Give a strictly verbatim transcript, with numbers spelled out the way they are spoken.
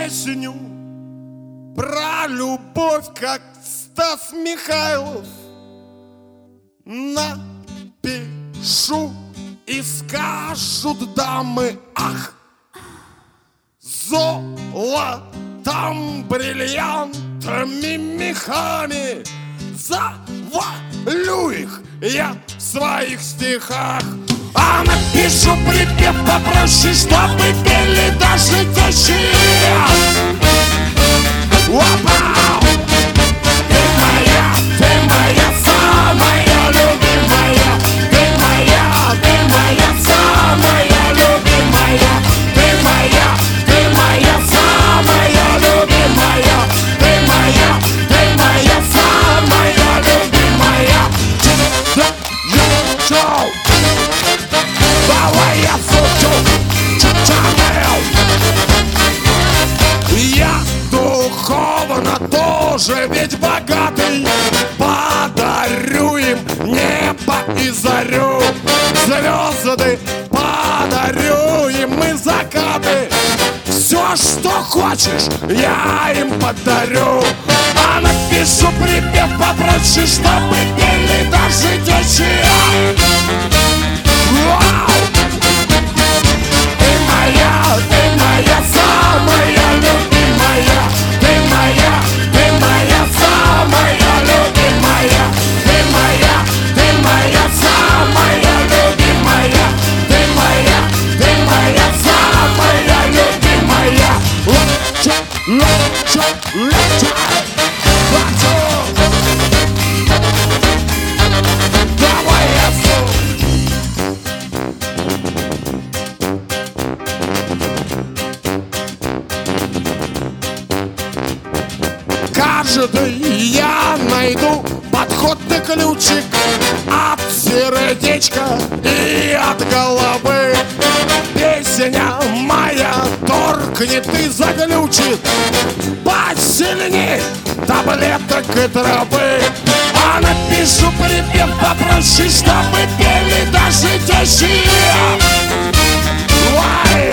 песню про любовь, как Стас Михайлов. Напишу, и скажут дамы: ах, золотом, бриллиантами, мехами завалю их я в своих стихах. А напишу припев попроще, чтобы пели даже тещи. Вау! Ты моя, ты моя самая любимая. Ты моя, ты моя самая любимая. Ты моя, ты моя самая любимая. Ты моя, ты моя самая любимая. Чоу! Давай я фото, Чанел. Я духовно тоже ведь богатый. Подарю им небо и зарю, звезды подарю им и закаты. Все, что хочешь, я им подарю. А напишу припев попроще, чтобы пели даже тещи. Вау! Ты моя, ты моя самая любимая. Ты моя, ты моя самая любимая. Ты моя, ты моя самая любимая. Ты моя, ты моя самая любимая. Лапча, лапча, лапча, лапча. Давай я фу. Каждый я найду подходный ключик от сердечка и от головы. Песня моя торкнет и заглючит посильней таблеток и травы. А напишу припев попроще, чтобы пели даже тещи. Why?